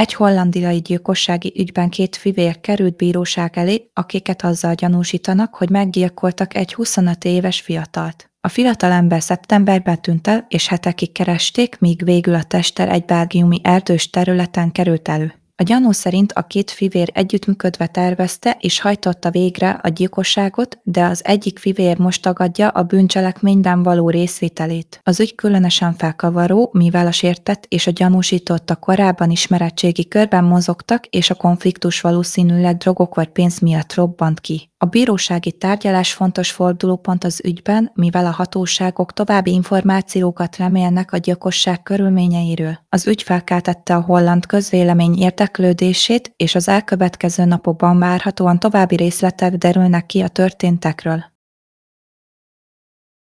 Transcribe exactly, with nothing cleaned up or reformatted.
Egy hollandiai gyilkossági ügyben két fivér került bíróság elé, akiket azzal gyanúsítanak, hogy meggyilkoltak egy huszonöt éves fiatalt. A fiatalember szeptemberben tűnt el, és hetekig keresték, míg végül a teste egy belgiumi erdős területen került elő. A gyanú szerint a két fivér együttműködve tervezte és hajtotta végre a gyilkosságot, de az egyik fivér most tagadja a bűncselekményben való részvételét. Az ügy különösen felkavaró, mivel a sértett és a gyanúsítottak korábban ismeretségi körben mozogtak, és a konfliktus valószínűleg drogok vagy pénz miatt robbant ki. A bírósági tárgyalás fontos fordulópont az ügyben, mivel a hatóságok további információkat remélnek a gyilkosság körülményeiről. Az ügy felkeltette a holland közvélemény érdeklődését, és az elkövetkező napokban várhatóan további részletek derülnek ki a történtekről.